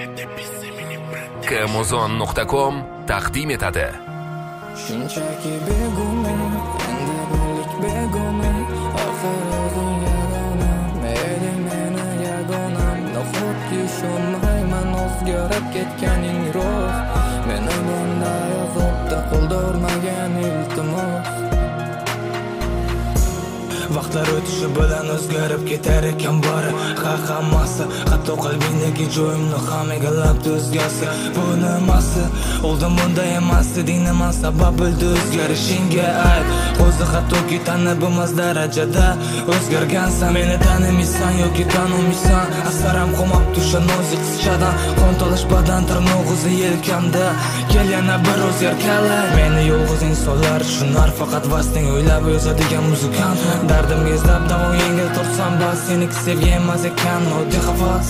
Kmozon.com taqdim etadi. Shunchaki begona, endi bo'lik begona, oxir o'zing yagona, meni yagonam, nahotki ishonmayman o'zgarib ketganing rost, meni bunday azobda qoldirmagan iltimos. Vaqtlar o'tishi bilan o'zgarib ketar ekan bari, hammasi, hatto qalbingdagi joyimni ham egallabdi o'zgasi. Bu nimasi? Oldin bunday emasdi, nima sabab bo'ldi o'zgarishingga ayt. O'zi hattoki tanib bo'lmas darajada o'zgargansan, meni tanimaysan yoki taniysan. Asaram qolmabdi o'sha nozik qizchadan, qon tolish badan tirnoq o'zi yelkamda. Kel yana bir o'zgarkala, meni yolg'iz insonlar tushunar, faqat vasting o'ylab yozadigan muzikantman. Dardim izlab davom yengil tursam bas, seniki sevgi emas ekan oddiy havas.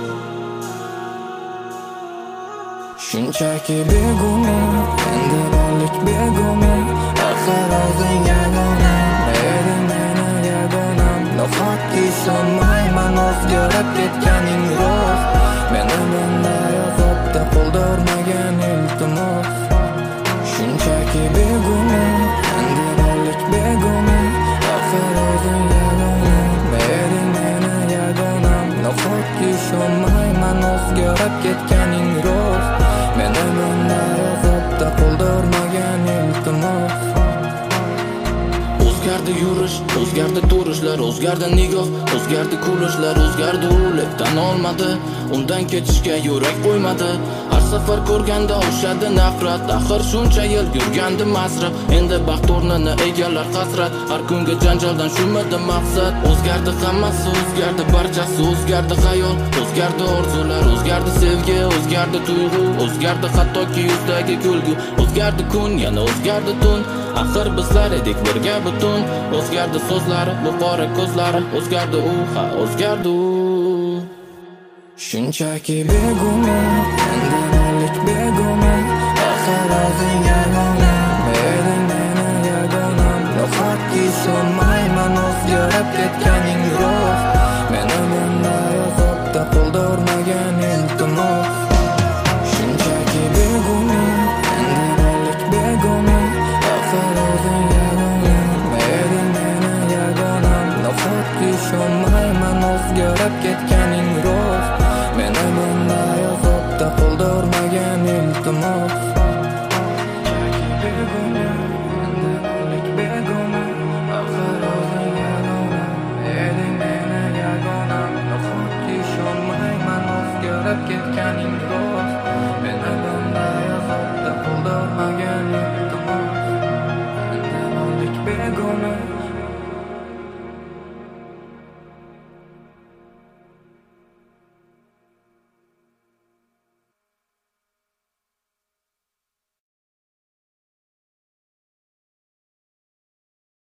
Shunchaki begona, endi bo'lik begona, oxir o'zing yagona, meni yagonam, nahotki ishonmayman o'zgarib ketganing rost, meni bunday azobda qoldirmagan iltimos. Shunchaki begona, endi bo'lik begona, oxir o'zing yagona, meni yagonam, nahotki ishonmayman o'zgarib ketganing rost, meni bunday azobda qoldirmagan iltimos. O'zgardi yurish, o'zgardi turishlar, o'zgardi nigoh, o'zgardi kulishlar, o'zgardi o'lib tan olmadi, undan ketishga yurak qo'ymadi. Har safar ko'rganda o'shadi nafrat, axir shuncha yil yurgandi masraf, endi baxt o'rnini egallar hasrat, har kunga janjaldan shumidi maqsad. O'zgardi hammasi, o'zgardi barchasi, o'zgardi xayol, o'zgardi orzular, o'zgardi sevgi, o'zgardi tuyg'u, o'zgardi hattoki yuzdagi kulgu, o'zgardi kun, yana o'zgardi tun, axir bizlar edik birga butun. O'zgardi so'zlari, bu qora ko'zlari, o'zgardi u, ha o'zgardi u. Shunchaki begona, endi bo'lik begona, oxir o'zing yagona, meni yagonam, nahotki ishonmayman o'zgarib ketganing rost, meni bunday azobda qoldirmagan iltimos. Shunchaki begona, endi bo'lik begona, oxir o'zing yagona, meni yagonam, nahotki ishonmayman o'zgarib ketganing